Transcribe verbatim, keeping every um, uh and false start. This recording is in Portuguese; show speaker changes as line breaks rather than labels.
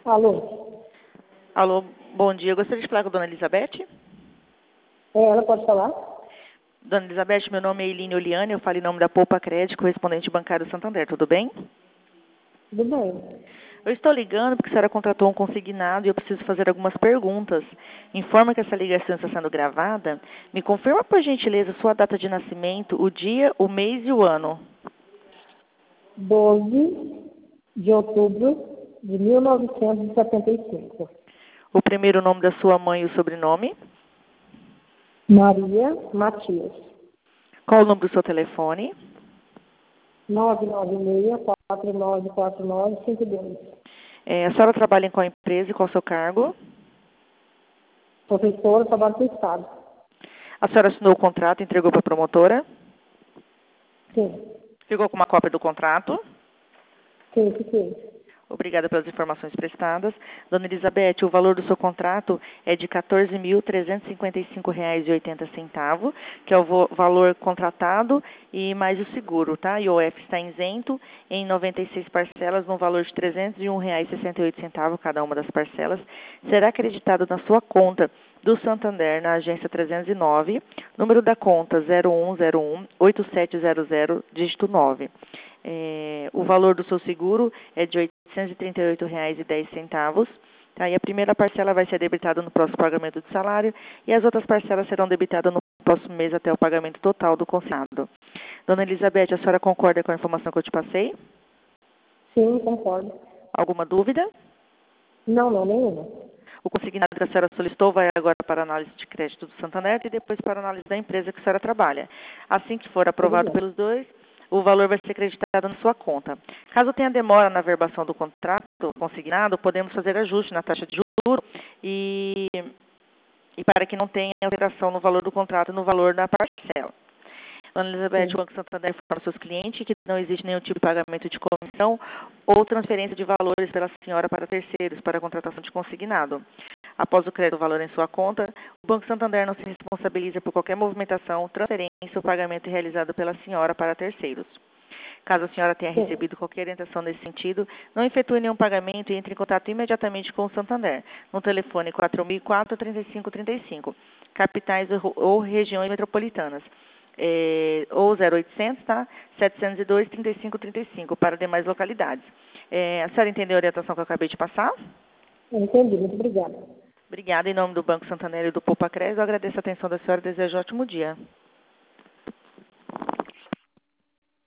Alô?
Alô, bom dia. Eu gostaria de falar com a dona Elizabeth.
É, ela pode falar?
Dona Elizabeth, meu nome é Eline Oliane, eu falo em nome da Poupa Crédito, correspondente bancário Santander, tudo bem?
Tudo bem.
Eu estou ligando porque a senhora contratou um consignado e eu preciso fazer algumas perguntas. Informa que essa ligação está sendo gravada. Me confirma, por gentileza, sua data de nascimento, o dia, o mês e o ano.
doze de outubro de mil novecentos e setenta e cinco.
O primeiro nome da sua mãe e o sobrenome.
Maria Matias.
Qual o número do seu telefone?
nove nove seis, quatro nove quatro nove cinco dois.
É, a senhora trabalha em qual empresa e qual o seu cargo?
Professora, trabalho com o Estado.
A senhora assinou o contrato e entregou para a promotora?
Sim.
Ficou com uma cópia do contrato?
Sim, fiquei.
Obrigada pelas informações prestadas. Dona Elizabeth, o valor do seu contrato é de quatorze mil trezentos e cinquenta e cinco reais e oitenta centavos, que é o vo- valor contratado e mais o seguro, tá? E o O F está isento em noventa e seis parcelas, no valor de trezentos e um reais e sessenta e oito centavos cada uma das parcelas. Será acreditado na sua conta do Santander, na agência trezentos e nove, número da conta zero um zero um oito sete zero zero, dígito nove. É, o valor do seu seguro é de oitocentos e trinta e oito reais e dez centavos. Tá? E a primeira parcela vai ser debitada no próximo pagamento do salário e as outras parcelas serão debitadas no próximo mês até o pagamento total do consignado. Dona Elizabeth, a senhora concorda com a informação que eu te passei?
Sim, concordo.
Alguma dúvida?
Não, não, nenhuma.
O consignado que a senhora solicitou vai agora para a análise de crédito do Santander e depois para a análise da empresa que a senhora trabalha. Assim que for
Tudo
aprovado
bem.
pelos dois, o valor vai ser acreditado na sua conta. Caso tenha demora na verbação do contrato consignado, podemos fazer ajuste na taxa de juros e, e para que não tenha alteração no valor do contrato e no valor da parcela. Dona Elizabeth, o
Sim.
Banco Santander informa aos seus clientes que não existe nenhum tipo de pagamento de comissão ou transferência de valores pela senhora para terceiros para a contratação de consignado. Após o crédito do valor em sua conta, o Banco Santander não se responsabiliza por qualquer movimentação, transferência ou pagamento realizado pela senhora para terceiros. Caso a senhora tenha
Sim.
recebido qualquer orientação nesse sentido, não efetue nenhum pagamento e entre em contato imediatamente com o Santander, no telefone quatro mil e quatro, trinta e cinco trinta e cinco, capitais ou, ou regiões metropolitanas, é, ou zero oitocentos, tá? setecentos e dois, trinta e cinco trinta e cinco, para demais localidades. É, a senhora entendeu a orientação que eu acabei de passar?
Entendi, muito obrigada.
Obrigada. Em nome do Banco Santander e do Poupa Crédito, eu agradeço a atenção da senhora e desejo um ótimo dia.